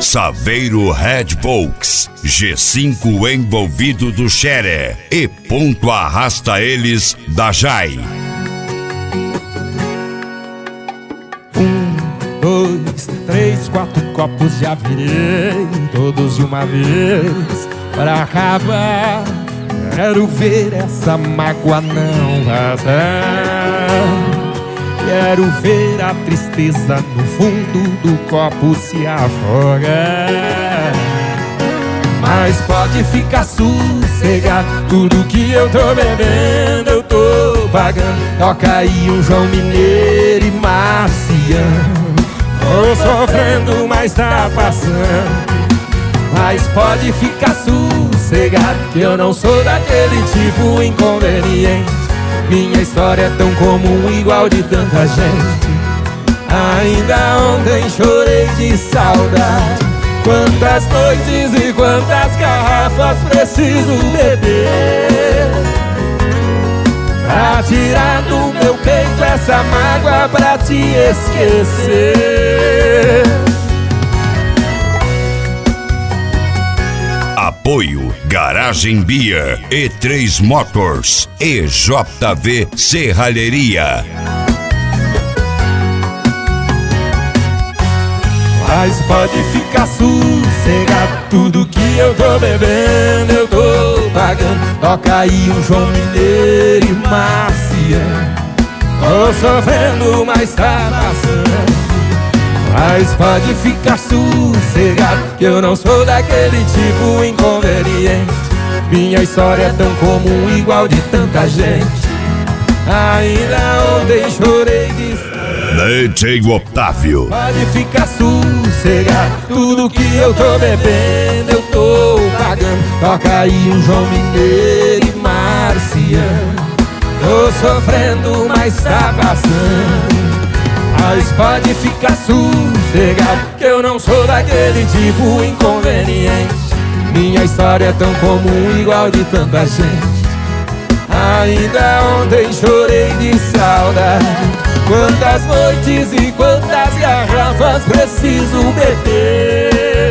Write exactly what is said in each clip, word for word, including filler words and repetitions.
Saveiro Red Volks, G cinco envolvido do Xere e ponto arrasta eles da Jai. Um, dois, três, quatro copos já virei, todos de uma vez pra acabar. Quero ver essa mágoa não vazar. Quero ver a tristeza no fundo do copo se afogar. Mas pode ficar sossegado, tudo que eu tô bebendo eu tô pagando. Toca aí um João Mineiro e Marciano. Tô sofrendo, mas tá passando. Mas pode ficar sossegado, que eu não sou daquele tipo inconveniente. Minha história é tão comum, igual de tanta gente. Ainda ontem chorei de saudade. Quantas noites e quantas garrafas preciso beber pra tirar do meu peito essa mágoa, pra te esquecer. Apoio Garagem Beer, E três Motors, E J V Serralheria. Mas pode ficar sossegado, tudo que eu tô bebendo eu tô pagando. Toca aí um João Mineiro e Marciano. Tô sofrendo, mas tá passando. Mas pode ficar sossegado, que eu não sou daquele tipo inconveniente. Minha história é tão comum, igual de tanta gente. Ainda ontem chorei de D J Otávio. Pode ficar sossegado, tudo que eu tô bebendo eu tô pagando. Toca aí um João Mineiro e Marciano. Tô sofrendo, mas tá passando. Mas pode ficar sossegado, que eu não sou daquele tipo inconveniente. Minha história é tão comum, igual de tanta gente. Ainda ontem chorei de saudade. Quantas noites e quantas garrafas preciso beber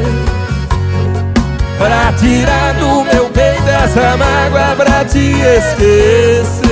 pra tirar do meu peito essa mágoa, pra te esquecer.